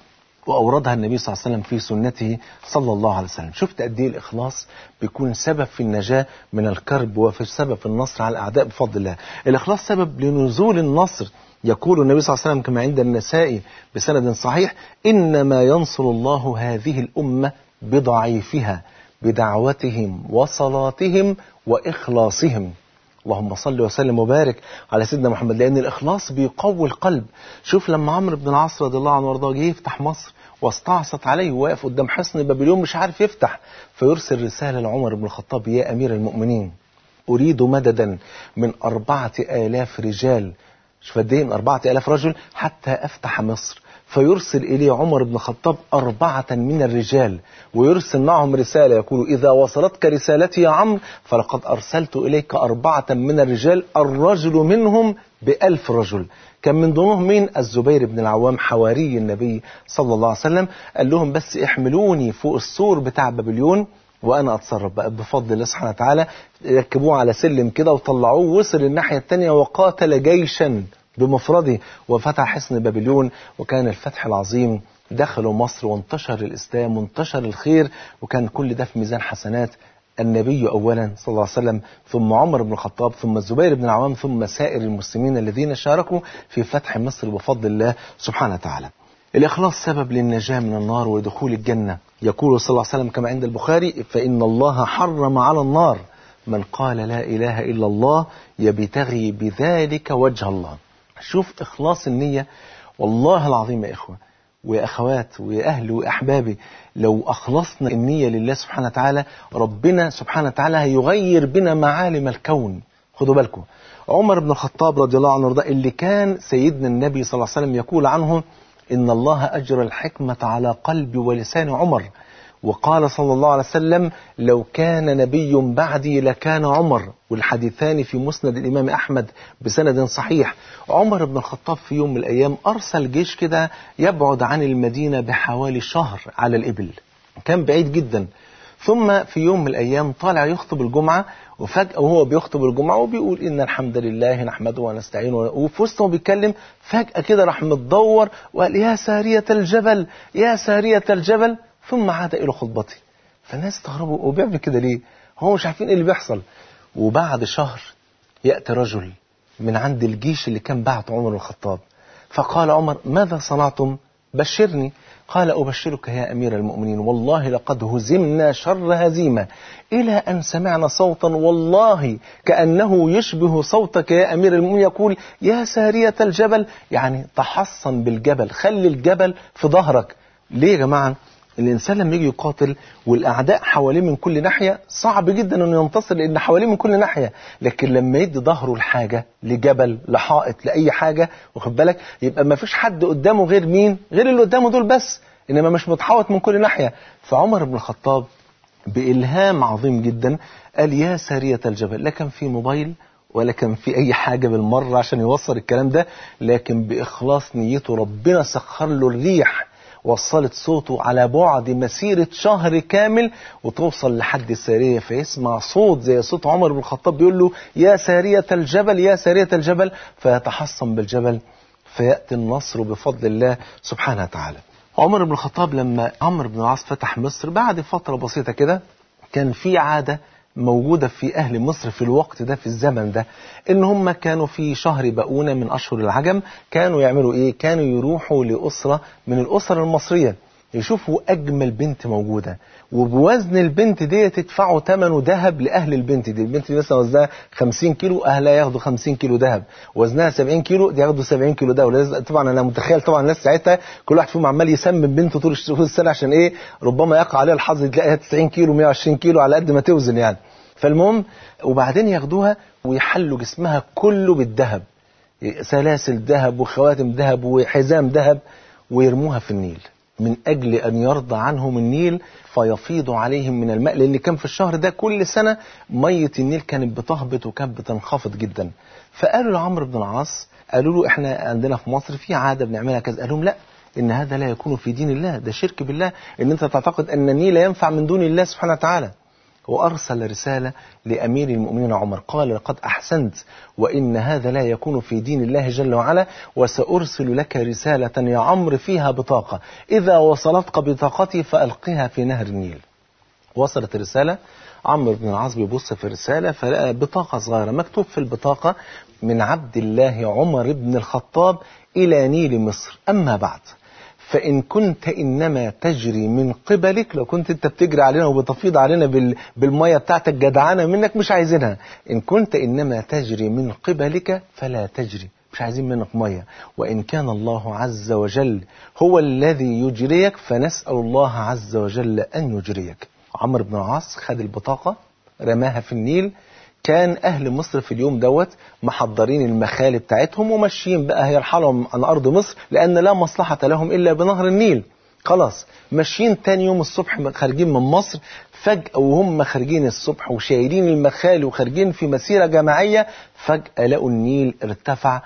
وأوردها النبي صلى الله عليه وسلم في سنته صلى الله عليه وسلم. شفت قد ايه الإخلاص بيكون سبب في النجاة من الكرب وفي سبب في النصر على الأعداء بفضل الله. الإخلاص سبب لنزول النصر. يقول النبي صلى الله عليه وسلم كما عند النسائي بسند صحيح: إنما ينصر الله هذه الأمة بضعيفها بدعوتهم وصلاتهم وإخلاصهم. اللهم صل وسلم وبارك على سيدنا محمد، لأن الإخلاص بيقوي القلب. شوف لما عمرو بن العاص رضي الله عنه وارضاه جه يفتح مصر واستعصت عليه وواقف قدام حصن بابليون مش عارف يفتح، فيرسل رسالة لعمر بن الخطاب: يا أمير المؤمنين، أريد مددا من 4000 رجال. شوف قد ايه، من 4000 رجل حتى أفتح مصر. فيرسل إليه عمر بن الخطاب 4 من الرجال، ويرسل معهم رسالة يقول: إذا وصلتك رسالتي يا عمرو فلقد أرسلت إليك 4 من الرجال، الرجل منهم ب1000 رجل. كان من ضمنهم مين؟ الزبير بن العوام حواري النبي صلى الله عليه وسلم. قال لهم: بس احملوني فوق السور بتاع بابليون وأنا أتصرف بقى بفضل الله سبحانه وتعالى. ركبوه على سلم كده وطلعوه، وصل الناحية التانية وقاتل جيشا بمفرده وفتح حصن بابليون. وكان الفتح العظيم، دخلوا مصر وانتشر الإسلام وانتشر الخير، وكان كل ده في ميزان حسنات النبي أولا صلى الله عليه وسلم، ثم عمر بن الخطاب، ثم الزبير بن العوام، ثم سائر المسلمين الذين شاركوا في فتح مصر بفضل الله سبحانه وتعالى. الإخلاص سبب للنجاة من النار ودخول الجنة. يقول صلى الله عليه وسلم كما عند البخاري: فإن الله حرم على النار من قال لا إله إلا الله يبتغي بذلك وجه الله. شوف إخلاص النية. والله العظيم يا إخوة ويا أخوات ويا أهل وأحبابي، لو أخلصنا النية لله سبحانه وتعالى، ربنا سبحانه وتعالى هيغير بنا معالم الكون. خدوا بالكم، عمر بن الخطاب رضي الله عنه وارضاه، اللي كان سيدنا النبي صلى الله عليه وسلم يقول عنه: إن الله أجرى الحكمة على قلب ولسان عمر. وقال صلى الله عليه وسلم: لو كان نبي بعدي لكان عمر. والحديثان في مسند الإمام أحمد بسند صحيح. عمر بن الخطاب في يوم من الأيام أرسل جيش كده يبعد عن المدينة بحوالي شهر على الإبل، كان بعيد جدا. ثم في يوم من الأيام طالع يخطب الجمعة، وفجأة وهو بيخطب الجمعة وبيقول: إن الحمد لله نحمده ونستعينه، وفي وسطه بيتكلم فجأة كده راح متدور وقال: يا سارية الجبل يا سارية الجبل. ثم عاد إلى خطبته. فالناس استغربوا: هو بيعمل كده ليه؟ هو مش عارفين إيه اللي بيحصل. وبعد شهر يأتي رجل من عند الجيش اللي كان بعت عمر بن الخطاب، فقال عمر: ماذا صنعتم؟ بشرني. قال: أبشرك يا أمير المؤمنين، والله لقد هزمنا شر هزيمة، إلى أن سمعنا صوتا والله كأنه يشبه صوتك يا أمير المؤمنين، يقول: يا سارية الجبل، يعني تحصن بالجبل، خلي الجبل في ظهرك. ليه يا جماعة؟ الإنسان لما يجي يقاتل والأعداء حواليه من كل ناحية صعب جدا أنه ينتصر، لأن حواليه من كل ناحية. لكن لما يدي ظهره لحاجة، لجبل، لحائط، لأي حاجة، واخد بالك، يبقى ما فيش حد قدامه غير مين؟ غير اللي قدامه دول بس، إنما مش متحوط من كل ناحية. فعمر بن الخطاب بإلهام عظيم جدا قال: يا سارية الجبل. لا كان في موبايل ولا كان في أي حاجة بالمرة عشان يوصل الكلام ده، لكن بإخلاص نيته ربنا سخر له الريح، وصلت صوته على بعد مسيرة شهر كامل وتوصل لحد السارية، فيسمع صوت زي صوت عمر بن الخطاب بيقول له: يا سارية الجبل يا سارية الجبل، فيتحصن بالجبل، فيأتي النصر بفضل الله سبحانه وتعالى. عمر بن الخطاب لما عمرو بن العاص فتح مصر بعد فترة بسيطة كده، كان في عادة موجودة في أهل مصر في الوقت ده، في الزمن ده، إن هم كانوا في شهر بقونة من أشهر العجم كانوا يعملوا إيه؟ كانوا يروحوا لأسرة من الأسر المصرية يشوفوا أجمل بنت موجودة، وبوزن البنت دي تدفعوا ثمنه ذهب لأهل البنت دي. البنت دي مثلا وزنها 50 كيلو، أهلها ياخدوا 50 كيلو ذهب. وزنها 70 كيلو، دي ياخدوا 70 كيلو ذهب. طبعا أنا متخيل طبعا الناس ساعتها كل واحد فيهم عمال يسمم بنته طول السنة عشان إيه؟ ربما يقع عليها الحظ تلاقيها 90 كيلو 120 كيلو على قد ما توزن يعني. فالمهم، وبعدين ياخدوها ويحلوا جسمها كله بالذهب، سلاسل ذهب وخواتم ذهب وحزام ذهب، ويرموها في النيل من أجل أن يرضى عنهم النيل فيفيض عليهم من الماء، لأن كان في الشهر ده كل سنة مية النيل كانت بتهبط وكانت بتنخفض جدا. فقالوا لعمرو بن العاص، قالوا له: إحنا عندنا في مصر في عادة بنعملها كذا. قال لهم: لا، إن هذا لا يكون في دين الله، ده شرك بالله، إن أنت تعتقد أن النيل ينفع من دون الله سبحانه وتعالى. وأرسل رسالة لأمير المؤمنين عمر قال لقد أحسنت وإن هذا لا يكون في دين الله جل وعلا، وسأرسل لك رسالة يا عمرو فيها بطاقة، إذا وصلتك بطاقتي فألقها في نهر النيل. وصلت الرسالة، عمرو بن العاص بيبص في الرسالة فلقى بطاقة صغيرة مكتوب في البطاقة: من عبد الله عمر بن الخطاب إلى نيل مصر، أما بعد فإن كنت إنما تجري من قبلك، لو كنت أنت بتجري علينا وبتفيض علينا بالمية بتاعتك جدعانة منك مش عايزينها، إن كنت إنما تجري من قبلك فلا تجري، مش عايزين منك مية، وإن كان الله عز وجل هو الذي يجريك فنسأل الله عز وجل أن يجريك. عمرو بن العاص خد البطاقة رماها في النيل. كان أهل مصر في اليوم دوت محضرين المخالب بتاعتهم وماشيين بقى هيرحلهم عن أرض مصر، لأن لا مصلحة لهم إلا بنهر النيل. خلاص ماشيين تاني يوم الصبح خارجين من مصر، فجأة وهم خارجين الصبح وشايلين المخالب وخارجين في مسيرة جماعية، فجأة لقوا النيل ارتفع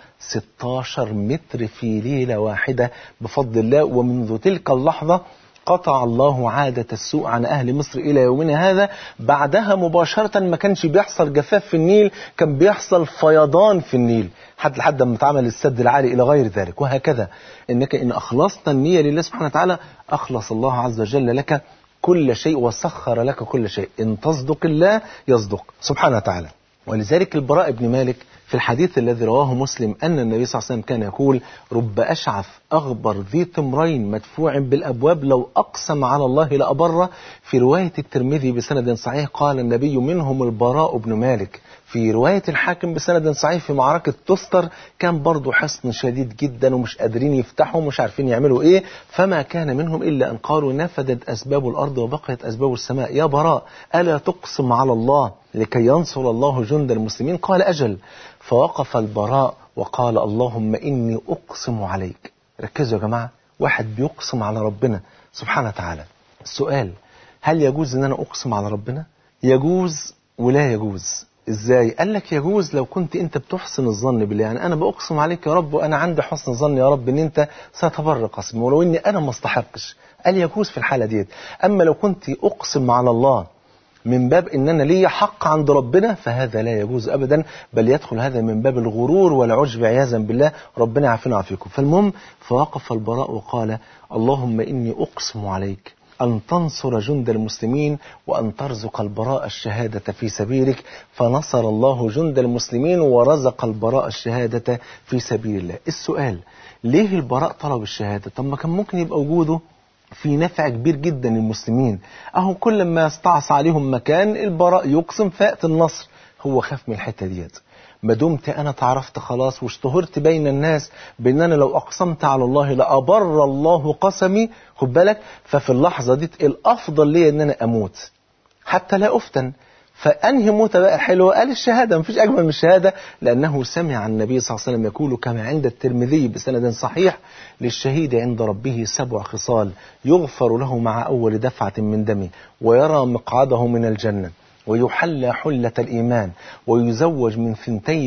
16 متر في ليلة واحدة بفضل الله. ومنذ تلك اللحظة قطع الله عادة السوء عن أهل مصر إلى يومنا هذا. بعدها مباشرة ما كانش بيحصل جفاف في النيل، كان بيحصل فيضان في النيل لحد ما اتعمل السد العالي إلى غير ذلك. وهكذا إنك إن أخلصت النية لله سبحانه وتعالى أخلص الله عز وجل لك كل شيء وسخر لك كل شيء. إن تصدق الله يصدق سبحانه وتعالى. ولذلك البراء بن مالك في الحديث الذي رواه مسلم أن النبي صلى الله عليه وسلم كان يقول: رب أشعث أغبر ذي طمرين مدفوع بالأبواب لو أقسم على الله لأبره. في رواية الترمذي بسند صحيح قال النبي: منهم البراء بن مالك. في رواية الحاكم بسند صحيح في معركة تستر كان برضو حصن شديد جدا ومش قادرين يفتحوا ومش عارفين يعملوا ايه، فما كان منهم إلا أن قالوا: نفدت أسباب الأرض وبقيت أسباب السماء، يا براء ألا تقسم على الله لكي ينصر الله جند المسلمين؟ قال: أجل. فوقف البراء وقال: اللهم إني أقسم عليك. ركزوا يا جماعة، واحد بيقسم على ربنا سبحانه وتعالى. السؤال: هل يجوز أن أنا أقسم على ربنا؟ يجوز ولا يجوز. ازاي؟ قال لك يجوز لو كنت انت بتحسن الظن بالله، يعني انا بأقسم عليك يا رب وانا عندي حسن ظن يا رب ان انت ستبر قسمي ولو اني انا ما استحقش، قال يجوز في الحالة ديت. اما لو كنت اقسم على الله من باب ان انا لي حق عند ربنا فهذا لا يجوز ابدا، بل يدخل هذا من باب الغرور والعجب عياذا بالله، ربنا يعافينا ويعافيكم. فالمهم فوقف البراء وقال: اللهم اني اقسم عليك أن تنصر جند المسلمين وأن ترزق البراء الشهادة في سبيلك. فنصر الله جند المسلمين ورزق البراء الشهادة في سبيل الله. السؤال: ليه البراء طلب الشهادة؟ طب ما كان ممكن يبقى وجوده في نفع كبير جدا للمسلمين، أهو كل ما يستعصى عليهم مكان البراء يقسم فيأتي النصر. هو خاف من الحتة ديت. ما دمت أنا تعرفت خلاص واشتهرت بين الناس بأن أنا لو أقسمت على الله لأبر الله قسمي، خد بالك، ففي اللحظة دي الأفضل لي أن أنا أموت حتى لا أفتن. فأنهي موتة بقى حلوة؟ قال الشهادة، مفيش أجمل من الشهادة، لأنه سمع النبي صلى الله عليه وسلم يقول كما عند الترمذي بسند صحيح: للشهيد عند ربه 7 خصال يغفر له مع أول دفعة من دمه، ويرى مقعده من الجنة، ويحلى حلة الإيمان، ويزوج من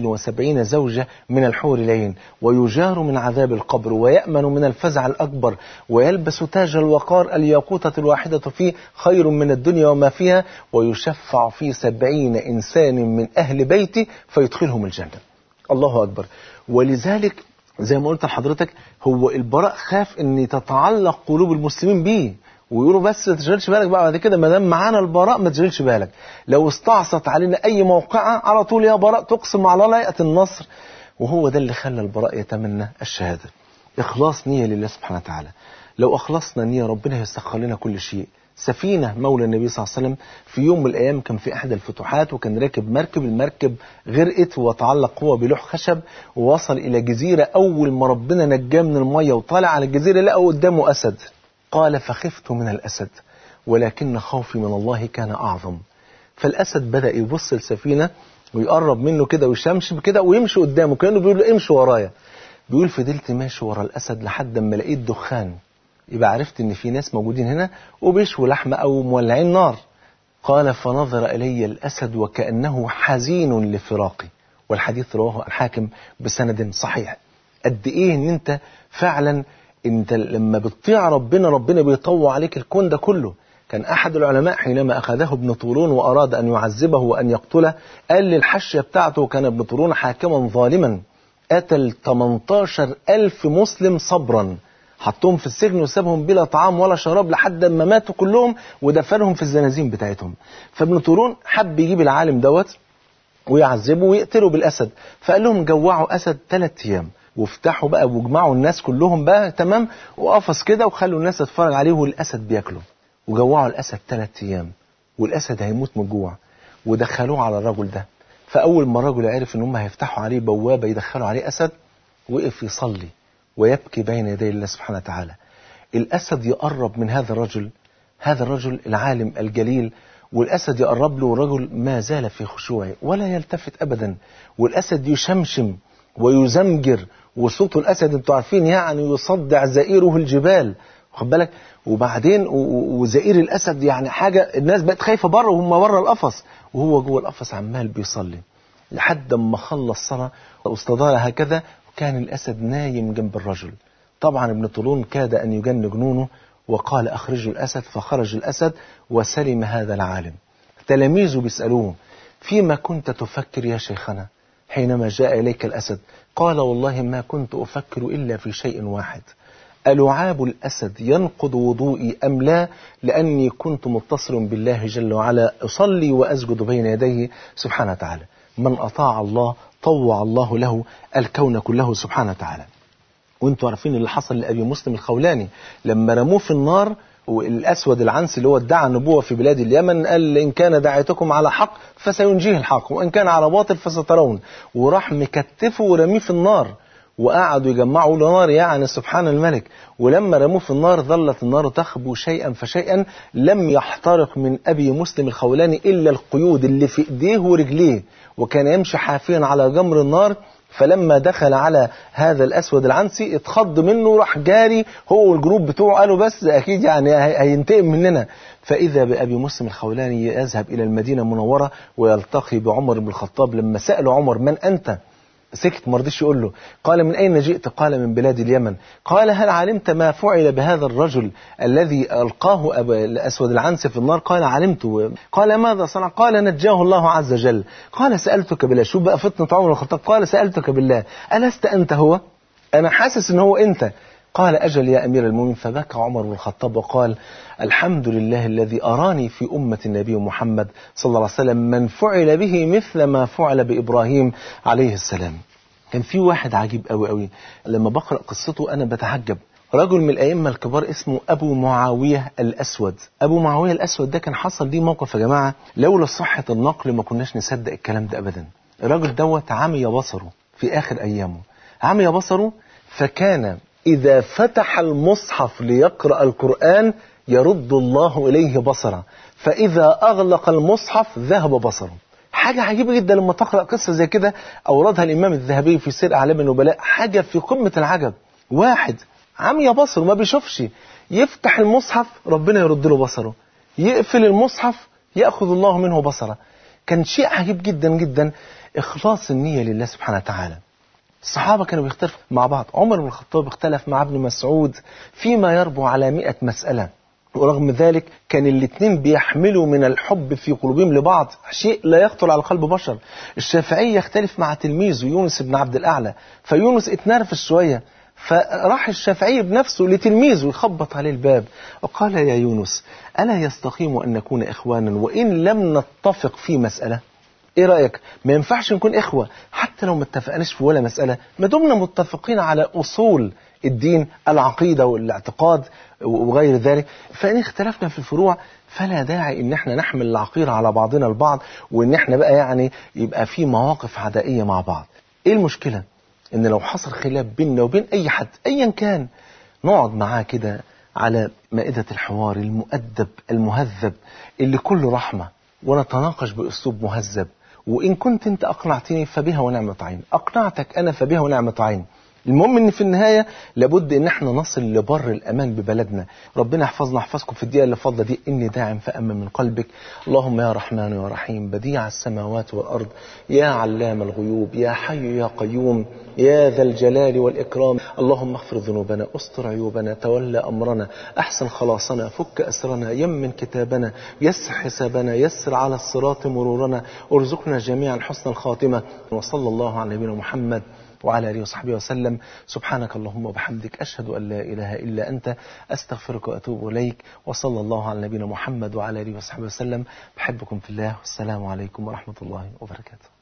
72 زوجة من الحور العين، ويجار من عذاب القبر، ويأمن من الفزع الأكبر، ويلبس تاج الوقار الياقوتة الواحدة فيه خير من الدنيا وما فيها، ويشفع في 70 إنسان من أهل بيته فيدخلهم الجنة. الله أكبر. ولذلك زي ما قلت لحضرتك هو البراء خاف أن تتعلق قلوب المسلمين به، ويقولوا بس ما تشغلش بالك بقى بعد كده ما دام معانا البراء ما تشغلش بالك، لو استعصت علينا أي موقعة على طول يا براء تقسم على الله يأتي النصر. وهو ده اللي خلى البراء يتمنى الشهادة. إخلاص نية لله سبحانه وتعالى. لو أخلصنا نية ربنا يسخر لنا كل شيء. سفينة مولى النبي صلى الله عليه وسلم في يوم من الأيام كان في أحد الفتوحات وكان راكب مركب، المركب غرقت وتعلق هو بلوح خشب ووصل إلى جزيرة. أول ما ربنا نجاه من المية وطالع على الجزيرة لقى قدامه أسد. قال: فخفت من الأسد ولكن خوفي من الله كان أعظم. فالأسد بدأ يبص السفينة ويقرب منه كده ويشمش كده ويمشي قدامه كأنه بيقول له امشي ورايا. بيقول فضلت ماشي ورا الأسد لحد ما لقيت دخان، يبقى عرفت ان في ناس موجودين هنا وبيشوا لحمة او مولعين نار. قال: فنظر الي الأسد وكأنه حزين لفراقي. والحديث رواه الحاكم بسند صحيح. قد ايه ان انت فعلا انت لما بتطيع ربنا بيطوع عليك الكون ده كله. كان أحد العلماء حينما أخذه ابن طولون وأراد أن يعذبه وأن يقتله، قال للحاشية بتاعته، كان ابن طولون حاكما ظالما قتل 18,000 مسلم صبرا، حطهم في السجن وسابهم بلا طعام ولا شراب لحد ما ماتوا كلهم ودفنهم في الزنازين بتاعتهم. فابن طولون حب يجيب العالم دوت ويعذبه ويقتله بالأسد، فقال لهم جوعوا أسد 3 أيام وافتحوا بقى واجمعوا الناس كلهم بقى تمام وقفص كده وخلوا الناس تتفرج عليه والأسد بياكله، وجوعوا الأسد 3 أيام والأسد هيموت من الجوع، ودخلوه على الرجل ده. فأول ما الرجل عرف إن هم هيفتحوا عليه بوابة يدخلوا عليه أسد، وقف يصلي ويبكي بين يدي الله سبحانه وتعالى. الأسد يقرب من هذا الرجل العالم الجليل، والأسد يقرب له، والرجل ما زال في خشوعه ولا يلتفت أبدا، والأسد يشمشم ويزمجر، وصوت الأسد انتوا عارفين يعني يصدع زئيره الجبال، واخد بالك؟ وبعدين وزئير الأسد يعني حاجة الناس بقت خايفة بره وهم بره القفص، وهو جوه القفص عمال بيصلي لحد ما خلص صلاة واستدار هكذا، وكان الأسد نايم جنب الرجل. طبعا ابن طولون كاد أن يجن جنونه وقال أخرجوا الأسد، فخرج الأسد وسلم هذا العالم. تلاميذه بيسألوه فيما كنت تفكر يا شيخنا حينما جاء إليك الأسد؟ قال والله ما كنت أفكر إلا في شيء واحد، ألعاب الأسد ينقض وضوئي أم لا، لأني كنت متصل بالله جل وعلا أصلي وأسجد بين يديه سبحانه وتعالى. من أطاع الله طوع الله له الكون كله سبحانه وتعالى. وانتوا عارفين اللي حصل لأبي مسلم الخولاني لما رموه في النار، والأسود العنسي اللي هو ادعى النبوة في بلاد اليمن قال إن كان دعيتكم على حق فسينجيه الحق وإن كان على باطل فسترون، وراح مكتفه ورميه في النار، وقعدوا يجمعوا له نار يعني سبحان الملك. ولما رموه في النار ظلت النار تخبو شيئا فشيئا، لم يحترق من أبي مسلم الخولاني إلا القيود اللي في إيديه ورجليه، وكان يمشي حافيا على جمر النار. فلما دخل على هذا الأسود العنسي اتخض منه، راح جاري هو والجروب بتوعه، قالوا بس أكيد يعني هينتقم مننا. فإذا بأبي مسلم الخولاني يذهب إلى المدينة المنورة ويلتقي بعمر بن الخطاب. لما سأله عمر من أنت؟ سكت، ما رضيش يقول له. قال من أين جئت؟ قال من بلاد اليمن. قال هل علمت ما فعل بهذا الرجل الذي ألقاه الأسود العنسي في النار؟ قال علمت. قال ماذا صنع؟ قال نجاه الله عز وجل. قال سألتك بالله، شوف بقى فطنة عمر بن الخطاب، قال سألتك بالله ألست أنت هو؟ أنا حاسس إن هو أنت. قال أجل يا أمير المؤمنين. فبكى عمر بن الخطاب وقال الحمد لله الذي أراني في أمة النبي محمد صلى الله عليه وسلم من فعل به مثل ما فعل بإبراهيم عليه السلام. كان في واحد عجيب قوي قوي لما بقرأ قصته أنا بتعجب، رجل من الأئمة الكبار اسمه أبو معاوية الأسود. أبو معاوية الأسود ده كان حصل ليه موقف يا جماعة لولا صحة النقل ما كناش نصدق الكلام ده أبدا. الراجل دوت عمي بصره في آخر أيامه، عمي بصره، فكان إذا فتح المصحف ليقرأ القرآن يرد الله إليه بصره، فإذا أغلق المصحف ذهب بصره. حاجة عجيبة جدا لما تقرأ قصة زي كده، أوردها الإمام الذهبي في سير أعلام النبلاء، حاجة في قمة العجب. واحد عمي بصره ما بيشوفش، يفتح المصحف ربنا يرد له بصره، يقفل المصحف يأخذ الله منه بصره. كان شيء عجيب جدا جدا، إخلاص النية لله سبحانه وتعالى. الصحابة كانوا بيختلفوا مع بعض، عمر بن الخطاب اختلف مع ابن مسعود فيما يربو على 100 مسألة، ورغم ذلك كان الاثنين بيحملوا من الحب في قلوبهم لبعض شيء لا يخطر على قلب بشر. الشافعي يختلف مع تلميذه يونس بن عبد الأعلى، فيونس اتنرفز شوية، فراح الشافعي بنفسه لتلميذه يخبط عليه الباب وقال يا يونس ألا يستقيم أن نكون إخوانا وإن لم نتفق في مسألة؟ ايه رأيك؟ ما ينفعش نكون إخوة حتى لو ما اتفقناش في ولا مسألة، ما دمنا متفقين على أصول الدين، العقيدة والاعتقاد وغير ذلك. فإن اختلفنا في الفروع فلا داعي ان احنا نحمل العقيرة على بعضنا البعض، وان احنا بقى يعني يبقى في مواقف عدائية مع بعض. ايه المشكلة؟ ان لو حصل خلاف بيننا وبين اي حد ايا كان، نقعد معاه كده على مائدة الحوار المؤدب المهذب اللي كله رحمة، ونتناقش بأسلوب مهذب. وإن كنت أنت أقنعتني فبها ونعمة عين، أقنعتك أنا فبها ونعمة عين. المهم ان في النهاية لابد ان احنا نصل لبر الامان ببلدنا. ربنا يحفظنا يحفظكم في الدقيقة اللي فاضلة دي. اني داع فأمن من قلبك. اللهم يا رحمن يا رحيم بديع السماوات والارض، يا علام الغيوب، يا حي يا قيوم، يا ذا الجلال والإكرام. اللهم اغفر ذنوبنا، استر عيوبنا، تولى أمرنا، أحسن خلاصنا، فك أسرنا، يمن كتابنا، يسر حسابنا، يسر على الصراط مرورنا، ارزقنا جميعا حسن الخاتمة. وصلى الله على نبينا محمد وعلى آله وصحبه وسلم. سبحانك اللهم وبحمدك، أشهد أن لا إله إلا أنت، أستغفرك وأتوب إليك. وصلى الله على نبينا محمد وعلى آله وصحبه وسلم. بحبكم في الله، والسلام عليكم ورحمة الله وبركاته.